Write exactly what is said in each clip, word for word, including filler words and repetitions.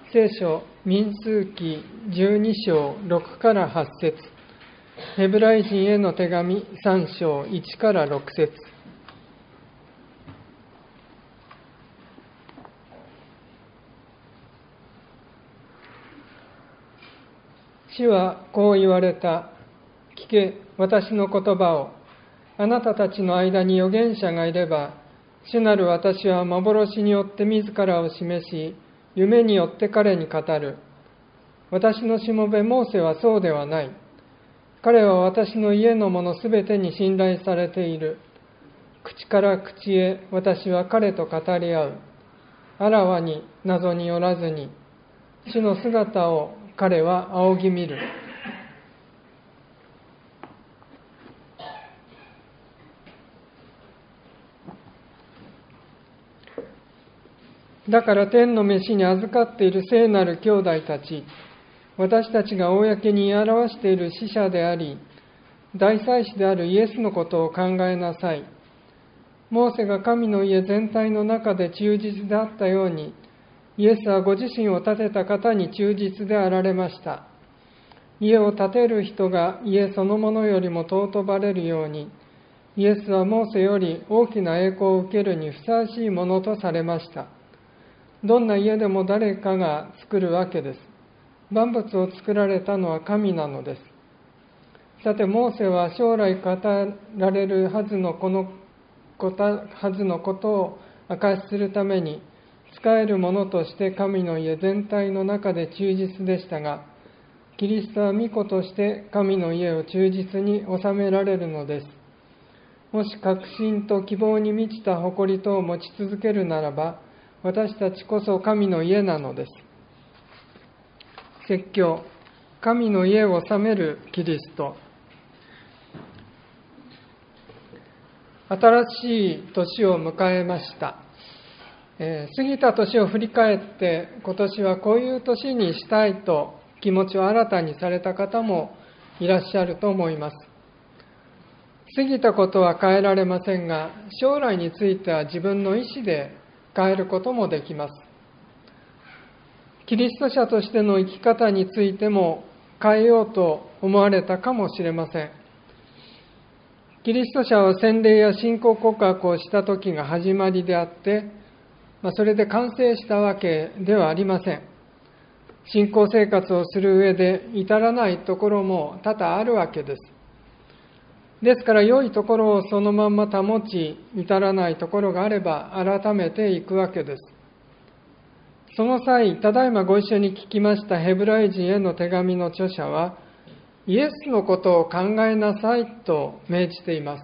聖書民数記じゅうに章ろくからはち節、ヘブライ人への手紙さん章いちからろく節。主はこう言われた。聞け、私の言葉を。あなたたちの間に預言者がいれば、主なる私は幻によって自らを示し、夢によって彼に語る。私のしもべモーセはそうではない。彼は私の家のものすべてに信頼されている。口から口へ私は彼と語り合う。あらわに謎によらずに、主の姿を彼は仰ぎ見る。だから天の召しに預かっている聖なる兄弟たち、私たちが公に言い表している使者であり、大祭司であるイエスのことを考えなさい。モーセが神の家全体の中で忠実であったように、イエスはご自身を建てた方に忠実であられました。家を建てる人が家そのものよりも尊ばれるように、イエスはモーセより大きな栄光を受けるにふさわしいものとされました。どんな家でも誰かが作るわけです。万物を作られたのは神なのです。さて、モーセは将来語られるはずのこのはずのことを証しするために、仕える者として神の家全体の中で忠実でしたが、キリストは御子として神の家を忠実に治められるのです。もし確信と希望に満ちた誇りとを持ち続けるならば、私たちこそ神の家なのです。説教、神の家を治めるキリスト。新しい年を迎えました。えー、過ぎた年を振り返って、今年はこういう年にしたいと気持ちを新たにされた方もいらっしゃると思います。過ぎたことは変えられませんが、将来については自分の意思で変えることもできます。キリスト者としての生き方についても変えようと思われたかもしれません。キリスト者は洗礼や信仰告白をした時が始まりであって、まあ、それで完成したわけではありません。信仰生活をする上で至らないところも多々あるわけです。ですから良いところをそのまま保ち、至らないところがあれば改めていくわけです。その際、ただいまご一緒に聞きましたヘブライ人への手紙の著者は、イエスのことを考えなさいと命じています。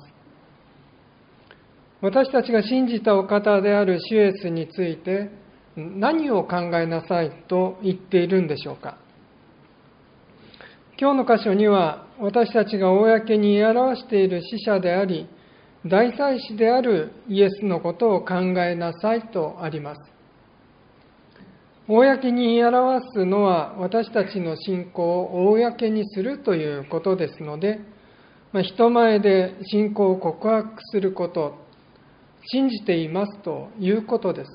私たちが信じたお方である主イエスについて何を考えなさいと言っているんでしょうか。今日の箇所には、私たちが公に言い表している使者であり、大祭司であるイエスのことを考えなさいとあります。公に言い表すのは、私たちの信仰を公にするということですので、まあ、人前で信仰を告白すること、信じていますということです。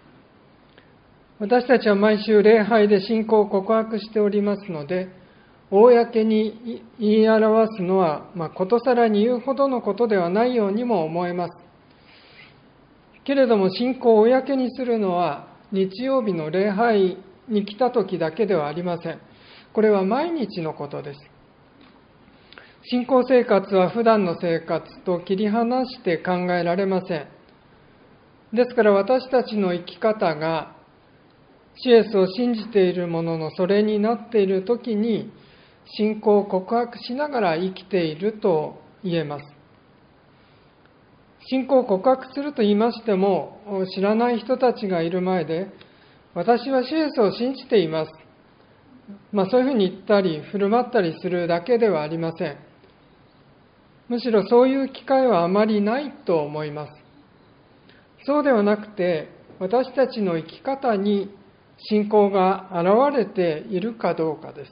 私たちは毎週礼拝で信仰を告白しておりますので、公に言い表すのは、まあ、ことさらに言うほどのことではないようにも思えます。けれども、信仰を公にするのは、日曜日の礼拝に来た時だけではありません。これは毎日のことです。信仰生活は普段の生活と切り離して考えられません。ですから私たちの生き方が、主イエスを信じているもののそれになっている時に、信仰を告白しながら生きていると言えます。信仰を告白すると言いましても、知らない人たちがいる前で、私は主イエスを信じています。まあそういうふうに言ったり、振る舞ったりするだけではありません。むしろそういう機会はあまりないと思います。そうではなくて、私たちの生き方に信仰が現れているかどうかです。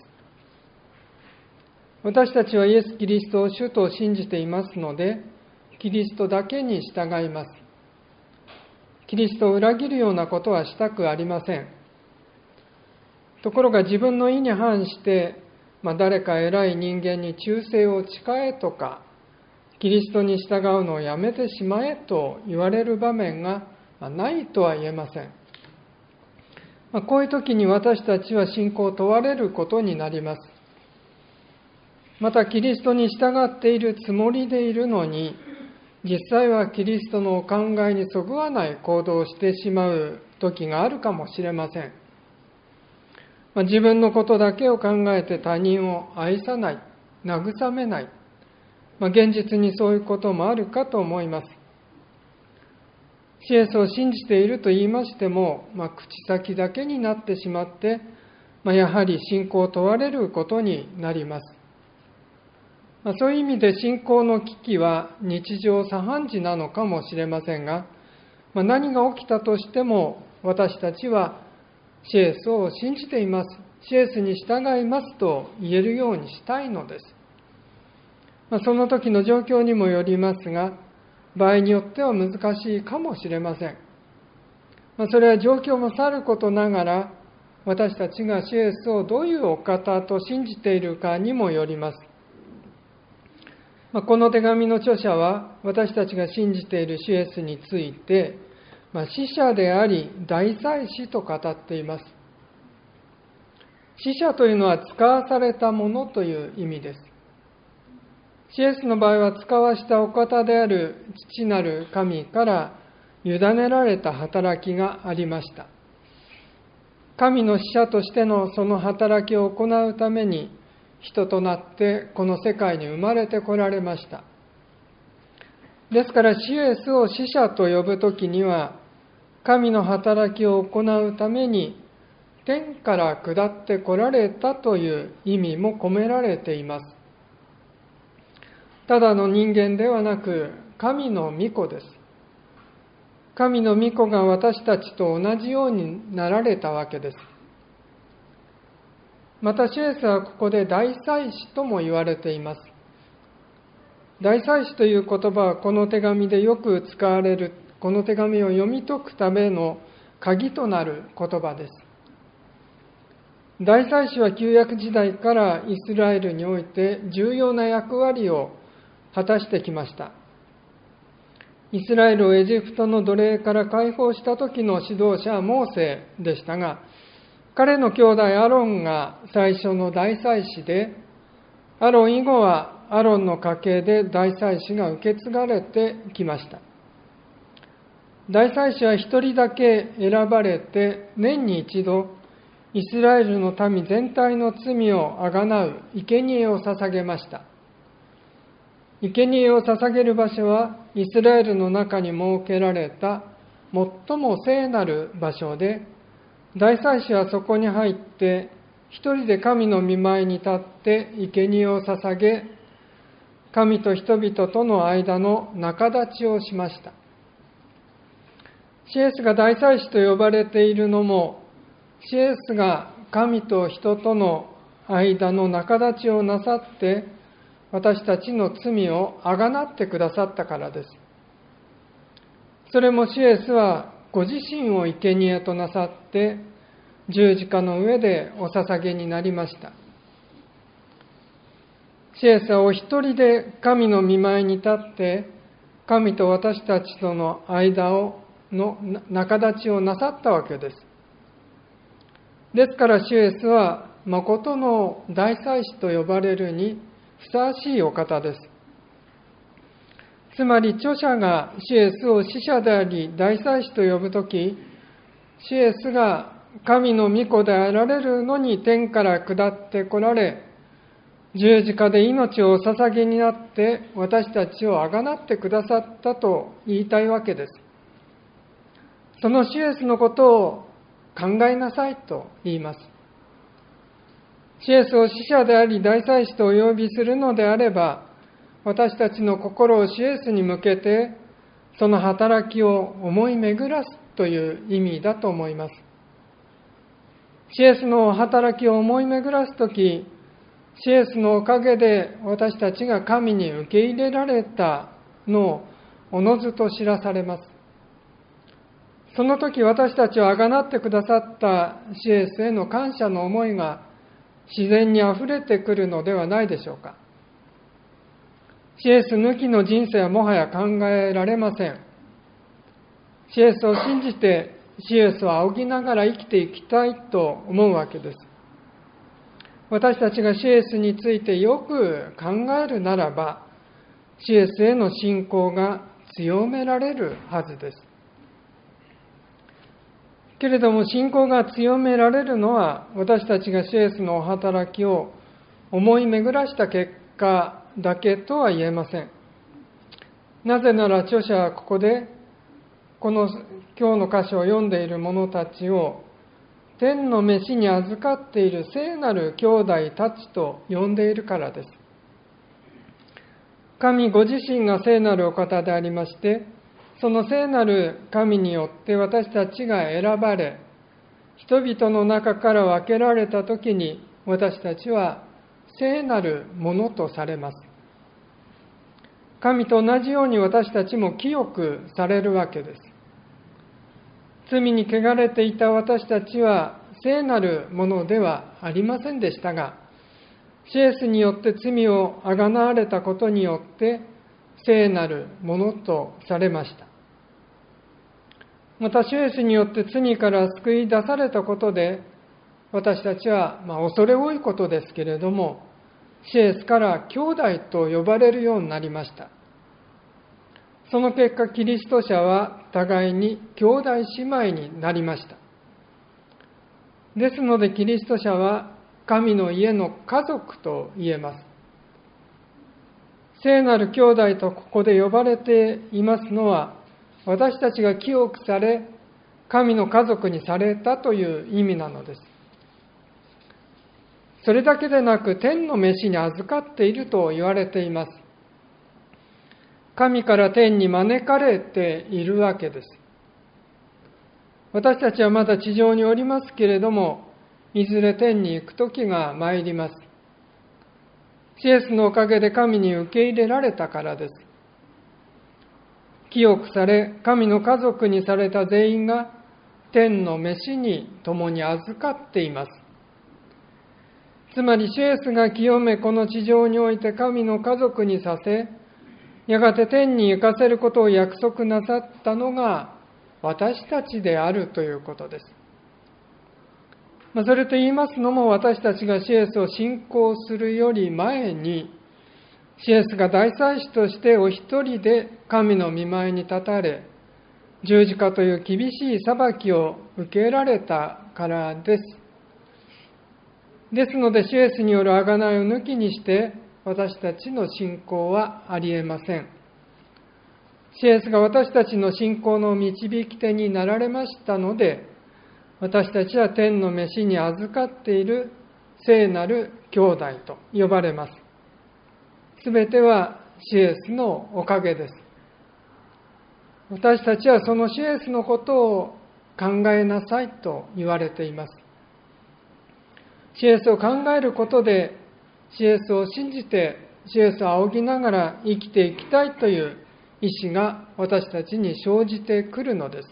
私たちはイエス・キリストを主と信じていますので、キリストだけに従います。キリストを裏切るようなことはしたくありません。 ところが自分の意に反して、まあ、誰か偉い人間に忠誠を誓えとか、キリストに従うのをやめてしまえと言われる場面がないとは言えません。まあ、こういう時に私たちは信仰を問われることになります。またキリストに従っているつもりでいるのに、実際はキリストのお考えにそぐわない行動をしてしまう時があるかもしれません。まあ、自分のことだけを考えて他人を愛さない、慰めない、まあ、現実にそういうこともあるかと思います。イエスを信じていると言いましても、まあ、口先だけになってしまって、まあ、やはり信仰を問われることになります。まあ、そういう意味で信仰の危機は日常茶飯事なのかもしれませんが、まあ、何が起きたとしても私たちはイエスを信じています、イエスに従いますと言えるようにしたいのです。まあ、その時の状況にもよりますが、場合によっては難しいかもしれません。まあ、それは状況もさることながら、私たちがイエスをどういうお方と信じているかにもよります。まあ、この手紙の著者は、私たちが信じているイエスについて、まあ、使者であり、大祭司と語っています。使者というのは使わされたものという意味です。イエスの場合は使わしたお方である父なる神から委ねられた働きがありました。神の使者としてのその働きを行うために人となってこの世界に生まれてこられました。ですからイエスを使者と呼ぶときには、神の働きを行うために天から下ってこられたという意味も込められています。ただの人間ではなく、神の御子です。神の御子が私たちと同じようになられたわけです。またイエスはここで大祭司とも言われています。大祭司という言葉はこの手紙でよく使われる、この手紙を読み解くための鍵となる言葉です。大祭司は旧約時代からイスラエルにおいて重要な役割を果たしてきました。イスラエルをエジプトの奴隷から解放した時の指導者はモーセでしたが、彼の兄弟アロンが最初の大祭司で、アロン以後はアロンの家系で大祭司が受け継がれてきました。大祭司は一人だけ選ばれて、年に一度イスラエルの民全体の罪をあがなう生贄を捧げました。生贄を捧げる場所はイスラエルの中に設けられた最も聖なる場所で、大祭司はそこに入って一人で神の御前に立って生贄を捧げ、神と人々との間の仲立ちをしました。イエスが大祭司と呼ばれているのも、イエスが神と人との間の仲立ちをなさって、私たちの罪をあがなってくださったからです。それもイエスはご自身を生贄となさって十字架の上でお捧げになりました。イエスはお一人で神の御前に立って神と私たちとの間をの仲立ちをなさったわけです。ですからイエスは誠の大祭司と呼ばれるにふさわしいお方です。つまり著者がイエスを使者であり大祭司と呼ぶとき、イエスが神の御子であられるのに天から下ってこられ、十字架で命をお捧げになって私たちをあがなってくださったと言いたいわけです。そのイエスのことを考えなさいと言います。イエスを使者であり大祭司とお呼びするのであれば、私たちの心をイエスに向けてその働きを思い巡らすという意味だと思います。イエスの働きを思い巡らすとき、イエスのおかげで私たちが神に受け入れられたのをおのずと知らされます。 その時私たちをあがなってくださったシエスへの感謝の思いが自然にあふれてくるのではないでしょうか。シエス抜きの人生はもはや考えられません。シエスを信じてシエスを仰ぎながら生きていきたいと思うわけです。私たちがシエスについてよく考えるならば、シエスへの信仰が強められるはずです。けれども信仰が強められるのは、私たちがシエスのお働きを思い巡らした結果だけとは言えません。なぜなら著者はここでこの今日の箇所を読んでいる者たちを天の召しに預かっている聖なる兄弟たちと呼んでいるからです。神ご自身が聖なるお方でありまして、その聖なる神によって私たちが選ばれ、人々の中から分けられたときに私たちは聖なるものとされます。神と同じように私たちも清くされるわけです。罪に汚れていた私たちは聖なるものではありませんでしたが、シエスによって罪をあがなわれたことによって聖なるものとされました。またシエスによって罪から救い出されたことで、私たちは、まあ、恐れ多いことですけれども、シエスから兄弟と呼ばれるようになりました。その結果、キリスト者は互いに兄弟姉妹になりました。ですので、キリスト者は神の家の家族と言えます。聖なる兄弟とここで呼ばれていますのは、私たちが清くされ、神の家族にされたという意味なのです。それだけでなく、天の召しに預かっていると言われています。神から天に招かれているわけです。私たちはまだ地上におりますけれども、いずれ天に行く時が参ります。シエスのおかげで神に受け入れられたからです。清くされ、神の家族にされた全員が天の召しに共に預かっています。つまりシエスが清め、この地上において神の家族にさせ、やがて天に行かせることを約束なさったのが私たちであるということです。まあ、それと言いますのも、私たちがシエスを信仰するより前に、シエスが大祭司としてお一人で神の御前に立たれ、十字架という厳しい裁きを受けられたからです。ですので、シエスによる贖いを抜きにして、私たちの信仰はありえません。シエスが私たちの信仰の導き手になられましたので、私たちは天の召しに預かっている聖なる兄弟と呼ばれます。すべてはシエスのおかげです。私たちはそのシエスのことを考えなさいと言われています。シエスを考えることで、シエスを信じて、シエスを仰ぎながら生きていきたいという意志が私たちに生じてくるのです。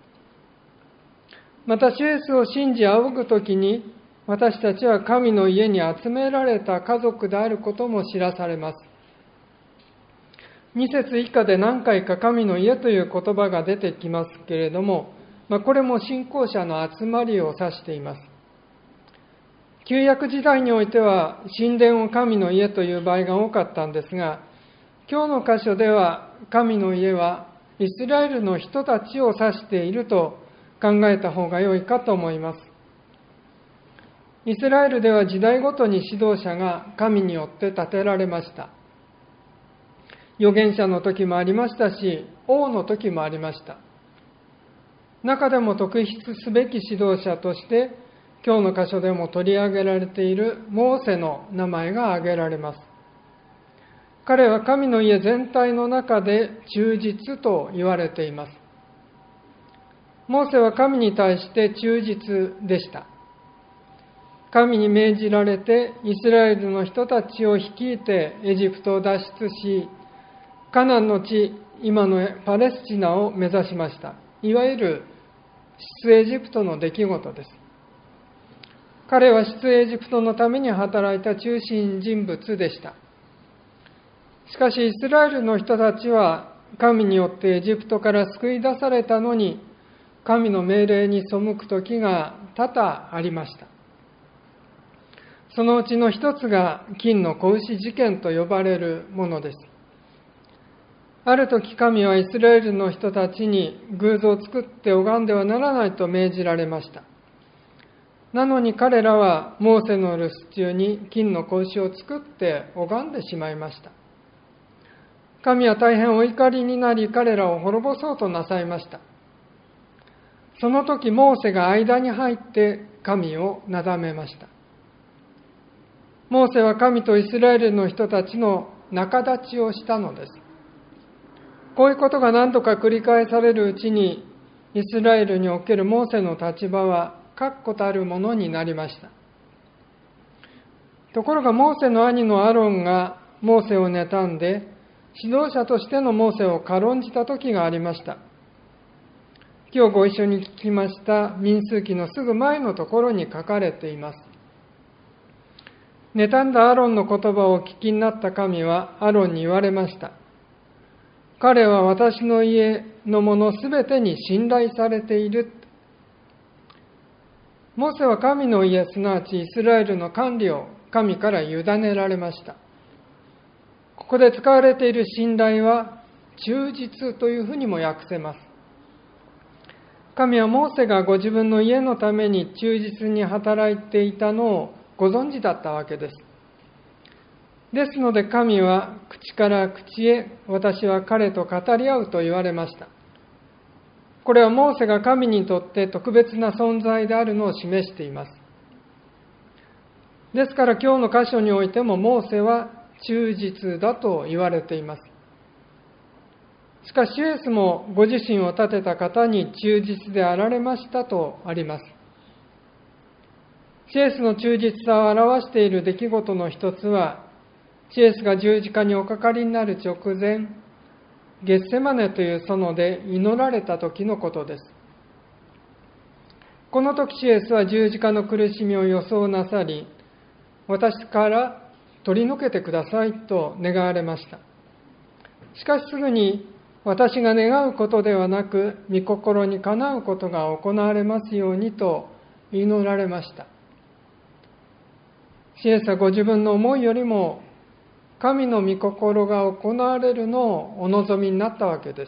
また、シエスを信じ仰ぐときに、私たちは神の家に集められた家族であることも知らされます。に節以下で何回か神の家という言葉が出てきますけれども、まあ、これも信仰者の集まりを指しています。旧約時代においては神殿を神の家という場合が多かったんですが、今日の箇所では神の家はイスラエルの人たちを指していると考えた方が良いかと思います。イスラエルでは時代ごとに指導者が神によって立てられました。預言者の時もありましたし、王の時もありました。中でも特筆すべき指導者として今日の箇所でも取り上げられているモーセの名前が挙げられます。彼は神の家全体の中で忠実と言われています。モーセは神に対して忠実でした。神に命じられてイスラエルの人たちを率いてエジプトを脱出し、カナンの地、今のパレスチナを目指しました。いわゆる出エジプトの出来事です。彼は出エジプトのために働いた中心人物でした。しかしイスラエルの人たちは神によってエジプトから救い出されたのに、神の命令に背く時が多々ありました。そのうちの一つが金の子牛事件と呼ばれるものです。ある時神はイスラエルの人たちに偶像を作って拝んではならないと命じられました。なのに彼らはモーセの留守中に金の子牛を作って拝んでしまいました。神は大変お怒りになり彼らを滅ぼそうとなさいました。その時モーセが間に入って神をなだめました。モーセは神とイスラエルの人たちの仲立ちをしたのです。こういうことが何度か繰り返されるうちに、イスラエルにおけるモーセの立場は確固たるものになりました。ところがモーセの兄のアロンがモーセを妬んで、指導者としてのモーセを軽んじた時がありました。今日ご一緒に聞きました民数記のすぐ前のところに書かれています。妬んだアロンの言葉をお聞きになった神はアロンに言われました。彼は私の家のものすべてに信頼されている。モーセは神の家、すなわちイスラエルの管理を神から委ねられました。ここで使われている信頼は忠実というふうにも訳せます。神はモーセがご自分の家のために忠実に働いていたのをご存知だったわけです。ですので神は口から口へ、私は彼と語り合うと言われました。これはモーセが神にとって特別な存在であるのを示しています。ですから今日の箇所においてもモーセは忠実だと言われています。しかしイエスもご自身を立てた方に忠実であられましたとあります。イエスの忠実さを表している出来事の一つは、イエスが十字架におかかりになる直前、ゲッセマネという園で祈られた時のことです。この時イエスは十字架の苦しみを予想なさり、私から取り除けてくださいと願われました。しかしすぐに、私が願うことではなく、御心にかなうことが行われますようにと祈られました。イエスはご自分の思いよりも、神の御心が行われるのをお望みになったわけです。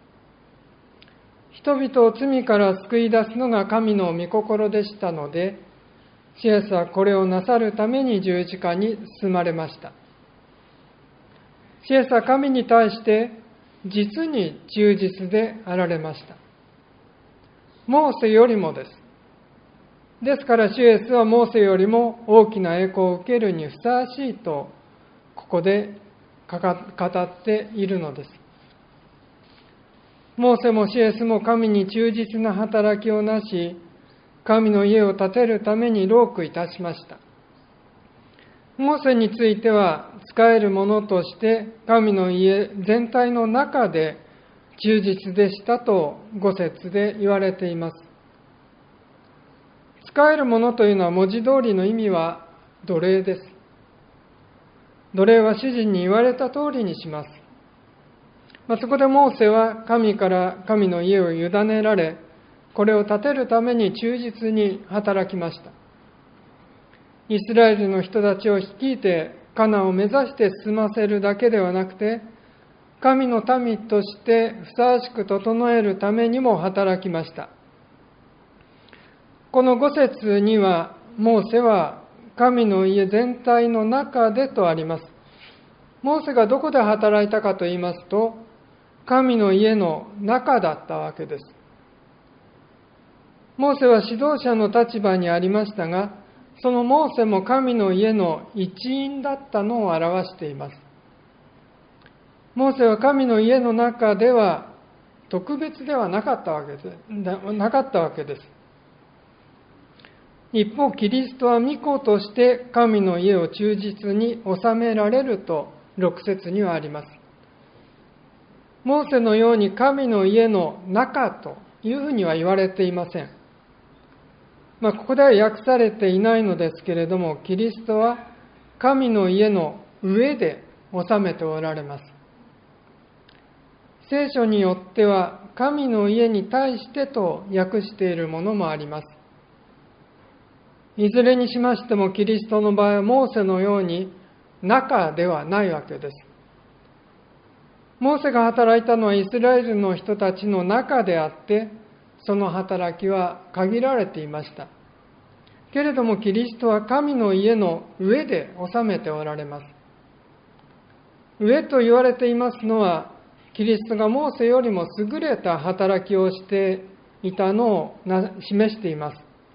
人々を罪から救い出すのが神の御心でしたので、イエスはこれをなさるために十字架に進まれました。イエスは神に対して実に忠実であられました。モーセよりもです。ですからイエスはモーセよりも大きな栄光を受けるにふさわしいとここで語っているのです。モーセもイエスも神に忠実な働きをなし、神の家を建てるために労苦いたしました。モーセについては使えるものとして神の家全体の中で忠実でしたとご節で言われています。使えるものというのは文字通りの意味は奴隷です。奴隷は主人に言われた通りにします。まあ、そこでモーセは神から神の家を委ねられ、これを建てるために忠実に働きました。イスラエルの人たちを率いてカナンを目指して進ませるだけではなくて、神の民としてふさわしく整えるためにも働きました。このご節には、モーセは神の家全体の中でとあります。モーセがどこで働いたかと言いますと、神の家の中だったわけです。モーセは指導者の立場にありましたが、そのモーセも神の家の一員だったのを表しています。モーセは神の家の中では特別ではなかったわけです。なかったわけです。一方、キリストは御子として神の家を忠実に治められるとろく節にはあります。モーセのように神の家の中というふうには言われていません。まあ、ここでは訳されていないのですけれども、キリストは神の家の上で治めておられます。聖書によっては神の家に対してと訳しているものもあります。いずれにしましてもキリストの場合はモーセのように中ではないわけです。モーセが働いたのはイスラエルの人たちの中であって、その働きは限られていました。けれどもキリストは神の家の上で治めておられます。上と言われていますのは、キリストがモーセよりも優れた働きをしていたのを示しています。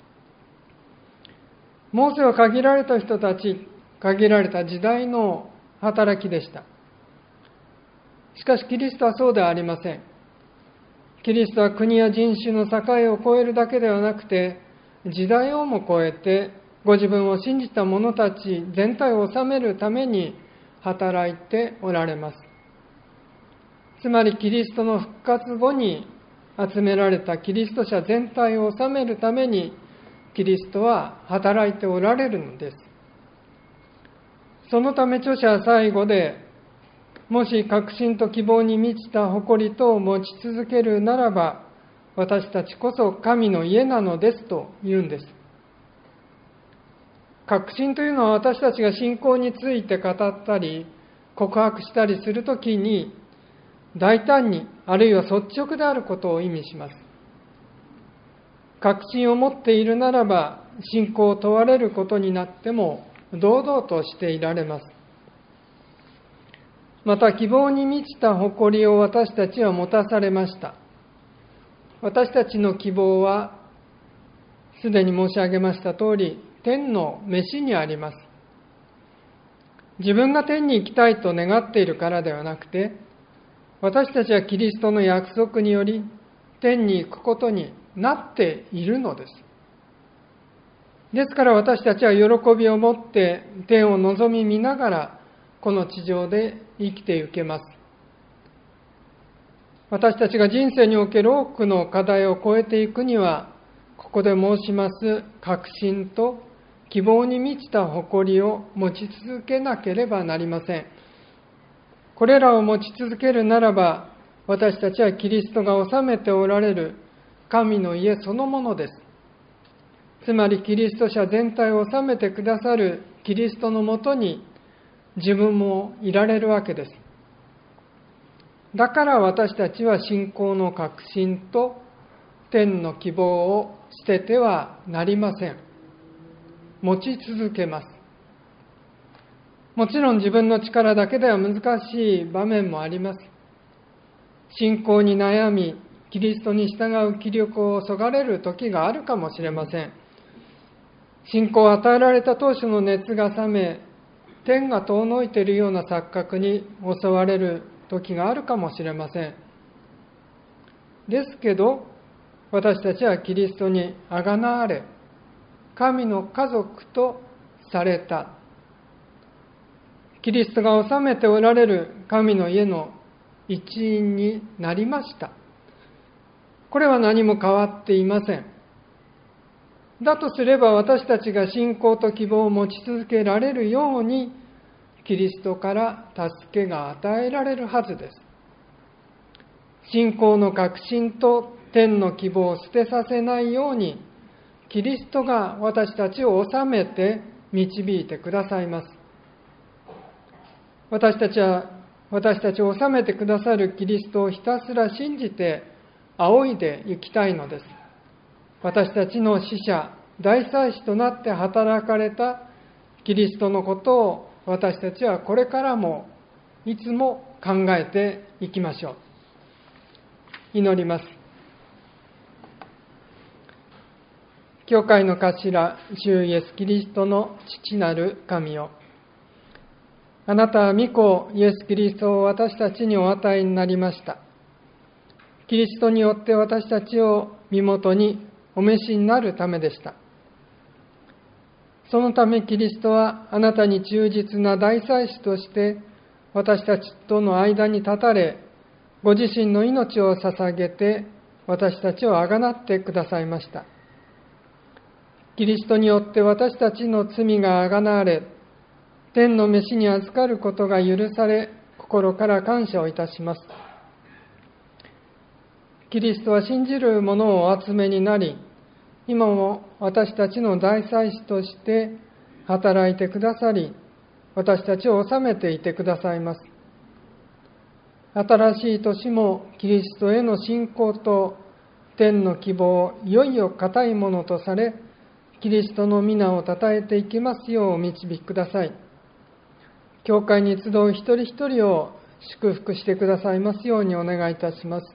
モーセは限られた人たち、限られた時代の働きでした。しかしキリストはそうではありません。キリストは国や人種の境を越えるだけではなくて、時代をも超えてご自分を信じた者たち全体を治めるために働いておられます。つまりキリストの復活後に集められたキリスト者全体を治めるためにキリストは働いておられるのです。そのため著者は最後で、もし確信と希望に満ちた誇りと持ち続けるならば、私たちこそ神の家なのですと言うんです。確信というのは私たちが信仰について語ったり告白したりするときに大胆にあるいは率直であることを意味します。確信を持っているならば信仰を問われることになっても堂々としていられます。また希望に満ちた誇りを私たちは持たされました。私たちの希望はすでに申し上げました通り、天の飯にあります。自分が天に行きたいと願っているからではなくて、私たちはキリストの約束により天に行くことになっているのです。ですから私たちは喜びを持って天を望み見ながらこの地上で生きていけます。私たちが人生における多くの課題を超えていくには、ここで申します確信と希望に満ちた誇りを持ち続けなければなりません。これらを持ち続けるならば、私たちはキリストが治めておられる神の家そのものです。つまりキリスト者全体を治めてくださるキリストのもとに自分もいられるわけです。だから私たちは信仰の確信と天の希望を捨ててはなりません。持ち続けます。もちろん自分の力だけでは難しい場面もあります。信仰に悩み、キリストに従う気力をそがれる時があるかもしれません。信仰を与えられた当初の熱が冷め、天が遠のいているような錯覚に襲われる時があるかもしれません。ですけど、私たちはキリストにあがなわれ、神の家族とされた。キリストが治めておられる神の家の一員になりました。これは何も変わっていません。だとすれば私たちが信仰と希望を持ち続けられるように、キリストから助けが与えられるはずです。信仰の確信と天の希望を捨てさせないように、キリストが私たちを治めて導いてくださいます。私たちは、私たちを治めてくださるキリストをひたすら信じて仰いでいきたいのです。私たちの使者、大祭司となって働かれたキリストのことを私たちはこれからもいつも考えていきましょう。祈ります。教会の頭、主イエス・キリストの父なる神よ。あなたは御子イエス・キリストを私たちにお与えになりました。キリストによって私たちを身元にお召しになるためでした。そのためキリストはあなたに忠実な大祭司として私たちとの間に立たれ、ご自身の命を捧げて私たちをあがなってくださいました。キリストによって私たちの罪があがなわれ、天の召しに預かることが許され、心から感謝をいたします。キリストは信じる者をお集めになり、今も私たちの大祭司として働いてくださり、私たちを治めていてくださいます。新しい年もキリストへの信仰と天の希望をいよいよ固いものとされ、キリストの皆をたたえていきますようお導きください。教会に集う一人一人を祝福してくださいますようにお願いいたします。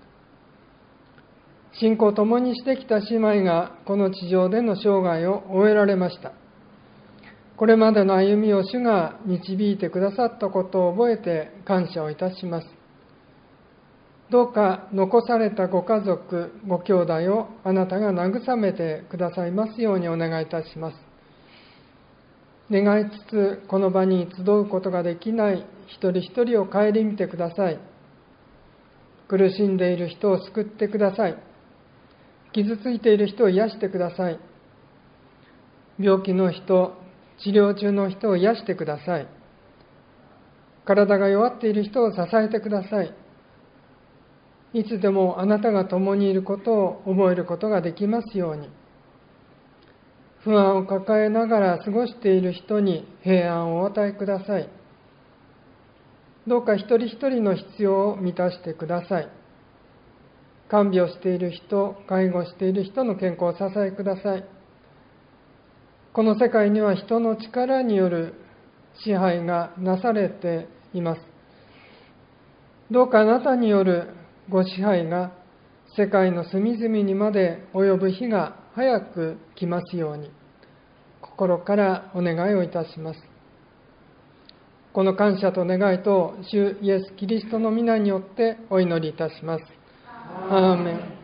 信仰を共にしてきた姉妹がこの地上での生涯を終えられました。これまでの歩みを主が導いてくださったことを覚えて感謝をいたします。どうか残されたご家族、ご兄弟をあなたが慰めてくださいますようにお願いいたします。願いつつ、この場に集うことができない一人一人を顧みてください。苦しんでいる人を救ってください。傷ついている人を癒してください。病気の人、治療中の人を癒してください。体が弱っている人を支えてください。いつでもあなたが共にいることを覚えることができますように。不安を抱えながら過ごしている人に平安をお与えください。どうか一人一人の必要を満たしてください。看病している人、介護している人の健康を支えください。この世界には人の力による支配がなされています。どうかあなたによるご支配が世界の隅々にまで及ぶ日が早く来ますように、心からお願いをいたします。この感謝と願いと主イエス・キリストの皆によってお祈りいたします。アーメン。